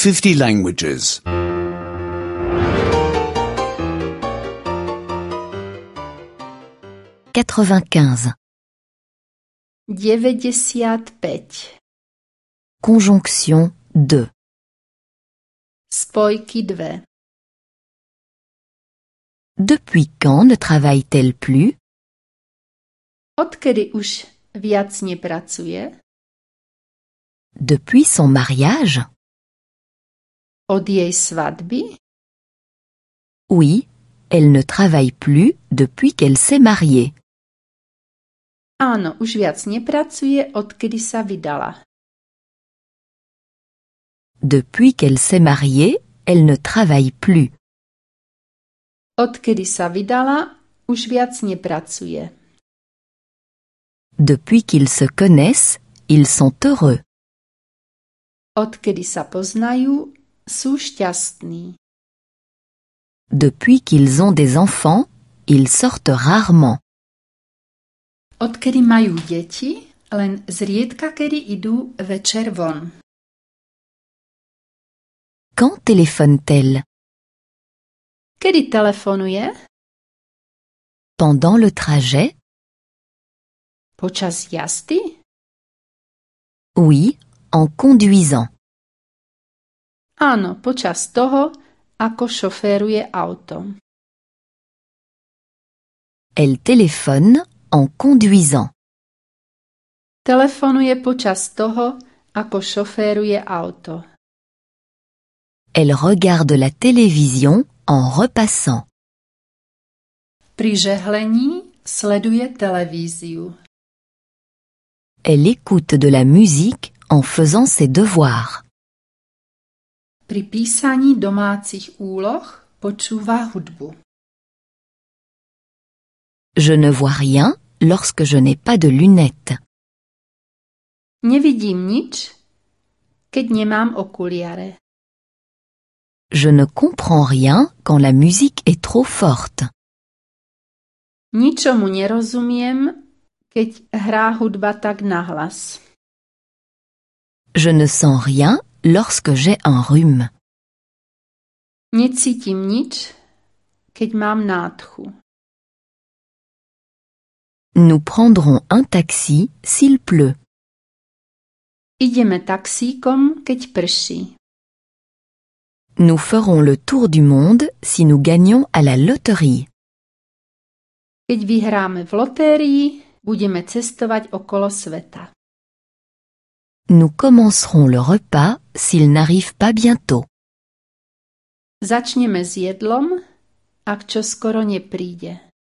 50 languages. 95. 95. Conjonction de. Spojky dve. Depuis quand ne travaille-t-elle plus? Odkedy už viac nepracuje? Depuis son mariage? Od jej svadby? Oui, elle ne travaille plus depuis qu'elle s'est mariée. Áno, už viac nepracuje, odkedy sa vydala. Depuis qu'elle s'est mariée, elle ne travaille plus. Odkedy sa vydala, už viac nepracuje. Depuis qu'ils se connaissent, ils sont heureux. Odkedy sa poznajú, sú šťastní. Depuis qu'ils ont des enfants, ils sortent rarement. Odkedy majú deti, len zriedka kedy idú večer von. Quand téléphone-t-elle? Kedy telefonuje? Pendant le trajet? Počas jazdy? Oui, en conduisant. Áno, počas toho, ako šoféruje auto. Elle téléphone en conduisant. Telefonuje počas toho, ako šoféruje auto. Elle regarde la télévision en repassant. Pri žehlení sleduje televíziu. Elle écoute de la musique en faisant ses devoirs. Pri písaní domácich úloh počúva hudbu. Je ne vois rien lorsque je n'ai pas de lunettes. Nevidím nič, keď nemám okuliare. Je ne comprends rien quand la musique est trop forte. Ničomu nerozumiem, keď hrá hudba tak nahlas. Je ne sens rien lorsque j'ai un rhume. Necítim nič, keď mám nádchu. Nous prendrons un taxi s'il pleut. Ideme taxíkom, keď prší. Nous ferons le tour du monde si nous gagnons à la loterie. Keď vyhráme v lotérii, budeme cestovať okolo sveta. Nous commencerons le repas s'il n'arrive pas bientôt. Začneme s jedlom, ak čoskoro nepríde.